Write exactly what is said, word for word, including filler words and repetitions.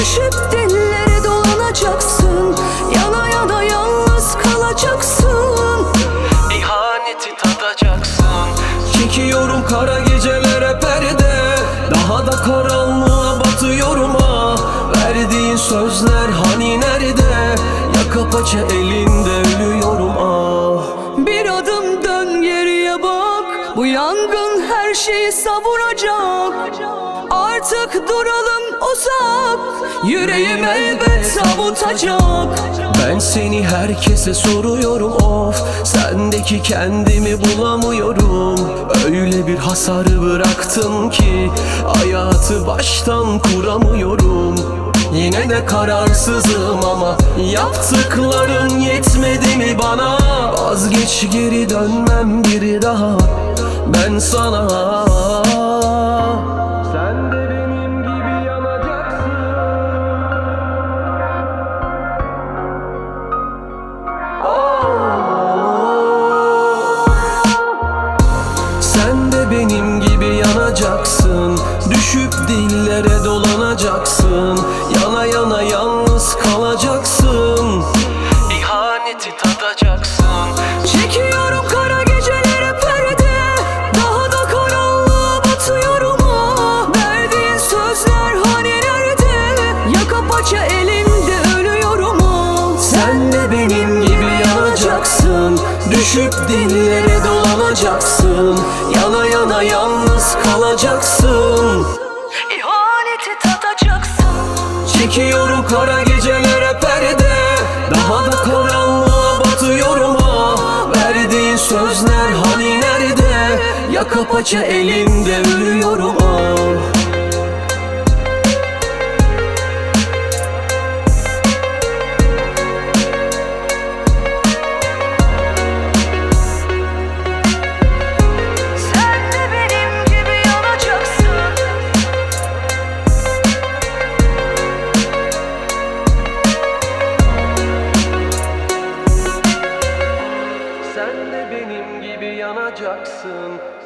Düşüp dillere dolanacaksın, yana yana yalnız kalacaksın. İhaneti tadacaksın. Çekiyorum kara gecelere perde, daha da karanlığa batıyorum ah. Verdiğin sözler hani nerede? Yaka paça elinde ölüyorum ah. Bir adım dön geriye bak, bu yangın her şeyi savuracak. Artık duralım uzak, yüreğim elbet avutacak. Ben seni herkese soruyorum of, sendeki kendimi bulamıyorum. Öyle bir hasarı bıraktın ki hayatı baştan kuramıyorum. Yine de kararsızım ama yaptıkların yetmedi mi bana? Vazgeç, geri dönmem bir daha ben sana. Sen de benim gibi yanacaksın. Sen de benim gibi yanacaksın, düşüp dillere dolanacaksın, yana yana yalnız kalacaksın. İhaneti tadacaksın. Çekiyorum kara gecelere perde, daha da karanlığa batıyorum ah. Verdiğin sözler hani nerede? Yaka paça elinde ölüyorum ah. Sen de benim gibi yanacaksın, düşüp dillere dolanacaksın, yana yana yalnız kalacaksın. İhaneti tadacaksın. Çekiyorum kara gecelere perde, daha da karanlığa batıyorum ah. Verdiğin sözler hani nerede? Yaka paça elinde ölüyorum ah. Sen de benim gibi yanacaksın. Sen de benim gibi yanacaksın,